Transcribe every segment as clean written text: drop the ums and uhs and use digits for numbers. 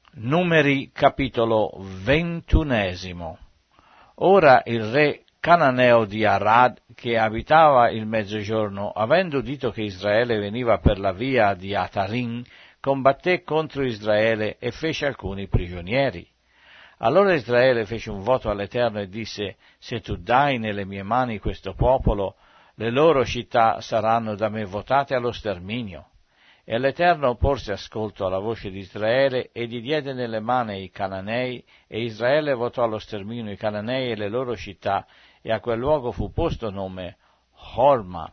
Numeri capitolo 21. Ora il re cananeo di Arad, che abitava il mezzogiorno, avendo udito che Israele veniva per la via di Atarim, combatté contro Israele e fece alcuni prigionieri. Allora Israele fece un voto all'Eterno e disse: se tu dai nelle mie mani questo popolo, le loro città saranno da me votate allo sterminio. E l'Eterno porse ascolto alla voce di Israele e gli diede nelle mani i Cananei, e Israele votò allo sterminio i Cananei e le loro città, e a quel luogo fu posto nome Horma.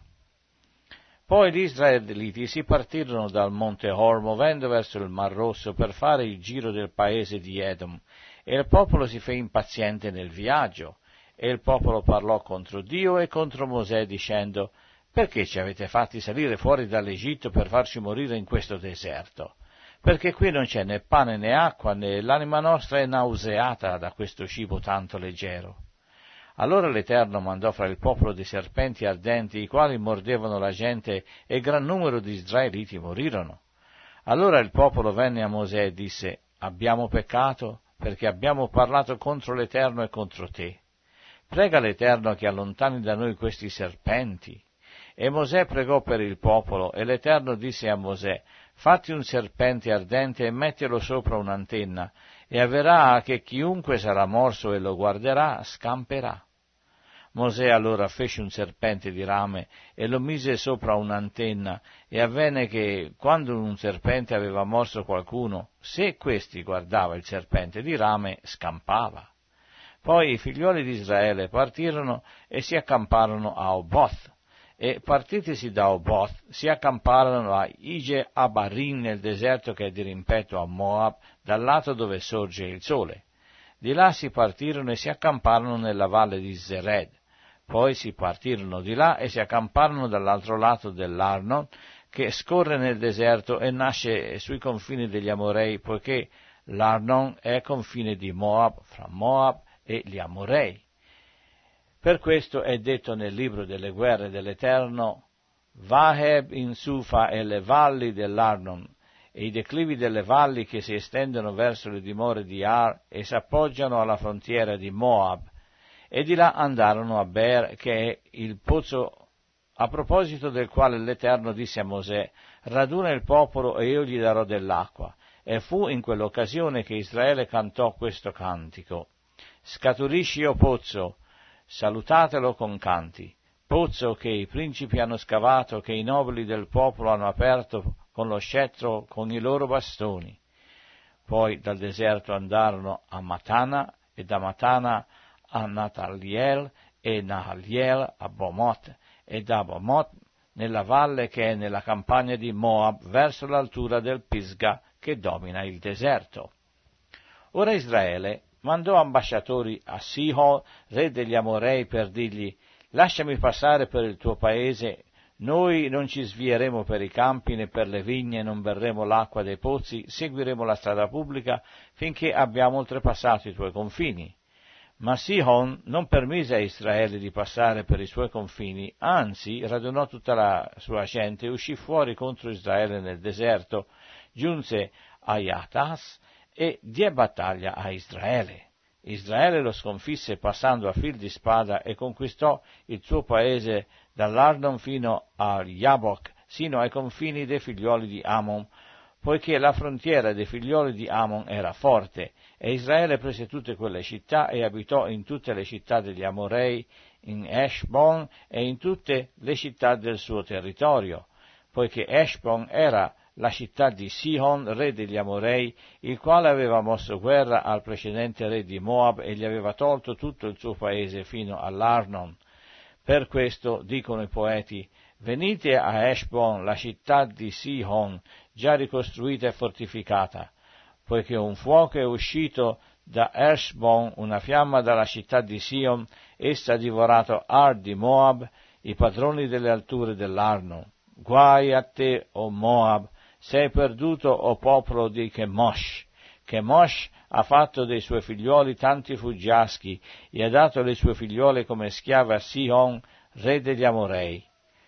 Poi gli Israeliti si partirono dal monte Hor, movendo verso il Mar Rosso per fare il giro del paese di Edom, e il popolo si fe impaziente nel viaggio, e il popolo parlò contro Dio e contro Mosè, dicendo: perché ci avete fatti salire fuori dall'Egitto per farci morire in questo deserto? Perché qui non c'è né pane né acqua, né l'anima nostra è nauseata da questo cibo tanto leggero. Allora l'Eterno mandò fra il popolo dei serpenti ardenti, i quali mordevano la gente, e gran numero di israeliti morirono. Allora il popolo venne a Mosè e disse: abbiamo peccato, perché abbiamo parlato contro l'Eterno e contro te. Prega l'Eterno che allontani da noi questi serpenti. E Mosè pregò per il popolo, e l'Eterno disse a Mosè: fatti un serpente ardente e mettilo sopra un'antenna, e avverrà che chiunque sarà morso e lo guarderà scamperà. Mosè allora fece un serpente di rame e lo mise sopra un'antenna, e avvenne che, quando un serpente aveva morso qualcuno, se questi guardava il serpente di rame, scampava. Poi i figlioli di Israele partirono e si accamparono a Oboth, e partitisi da Oboth si accamparono a Ije Abarim nel deserto che è dirimpetto a Moab, dal lato dove sorge il sole. Di là si partirono e si accamparono nella valle di Zered. Poi si partirono di là e si accamparono dall'altro lato dell'Arnon, che scorre nel deserto e nasce sui confini degli Amorei, poiché l'Arnon è confine di Moab, fra Moab e gli Amorei. Per questo è detto nel libro delle guerre dell'Eterno: Vaheb in Sufa e le valli dell'Arnon, e i declivi delle valli che si estendono verso le dimore di Ar e s'appoggiano alla frontiera di Moab, e di là andarono a Beer, che è il pozzo a proposito del quale l'Eterno disse a Mosè: raduna il popolo e io gli darò dell'acqua. E fu in quell'occasione che Israele cantò questo cantico: scaturisci, o pozzo, salutatelo con canti, pozzo che i principi hanno scavato, che i nobili del popolo hanno aperto con lo scettro, con i loro bastoni. Poi dal deserto andarono a Matana, e da Matana a Nataliel, e Nahaliel a Bomot, e da Bomot nella valle che è nella campagna di Moab, verso l'altura del Pisga che domina il deserto. Ora Israele mandò ambasciatori a Sihon, re degli Amorei, per dirgli: lasciami passare per il tuo paese, noi non ci svieremo per i campi né per le vigne, non berremo l'acqua dei pozzi, seguiremo la strada pubblica finché abbiamo oltrepassato i tuoi confini. Ma Sihon non permise a Israele di passare per i suoi confini, anzi radunò tutta la sua gente e uscì fuori contro Israele nel deserto, giunse a Yatas e diè battaglia a Israele. Israele lo sconfisse passando a fil di spada e conquistò il suo paese dall'Arnon fino a Yabok, sino ai confini dei figlioli di Ammon, poiché la frontiera dei figlioli di Ammon era forte, e Israele prese tutte quelle città e abitò in tutte le città degli Amorei, in Eshbon e in tutte le città del suo territorio, poiché Eshbon era la città di Sihon, re degli Amorei, il quale aveva mosso guerra al precedente re di Moab e gli aveva tolto tutto il suo paese fino all'Arnon. Per questo dicono i poeti: venite a Eshbon, la città di Sihon, già ricostruita e fortificata, poiché un fuoco è uscito da Eshbon, una fiamma dalla città di Sion, essa ha divorato Ar di Moab, i padroni delle alture dell'Arnon. Guai a te, o Moab, sei perduto, o popolo di Chemosh. Chemosh ha fatto dei suoi figlioli tanti fuggiaschi e ha dato le sue figliole come schiave a Sihon, re degli Amorei.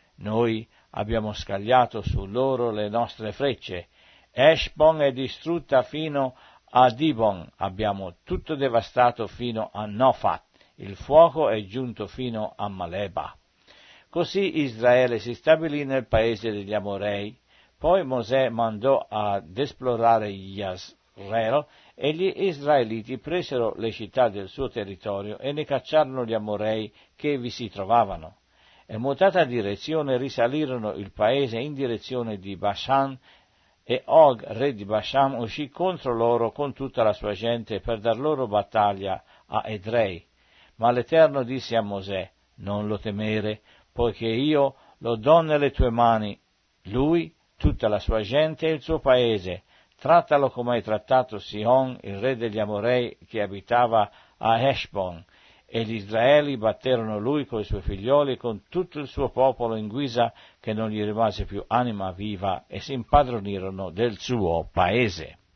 Noi abbiamo scagliato su loro le nostre frecce. Eshbon è distrutta fino A Dibon abbiamo tutto devastato fino a Nofat, il fuoco è giunto fino a Maleba. Così Israele si stabilì nel paese degli Amorei. Poi Mosè mandò ad esplorare Jezreel e gli israeliti presero le città del suo territorio e ne cacciarono gli Amorei che vi si trovavano. E mutata direzione risalirono il paese in direzione di Bashan e Og, re di Bashan, uscì contro loro con tutta la sua gente per dar loro battaglia a Edrei. Ma l'Eterno disse a Mosè: non lo temere, poiché io lo do nelle tue mani, lui, tutta la sua gente e il suo paese. Trattalo come hai trattato Sihon, il re degli Amorei, che abitava a Heshbon. E gli Israeli batterono lui coi suoi figlioli e con tutto il suo popolo in guisa che non gli rimase più anima viva e si impadronirono del suo paese.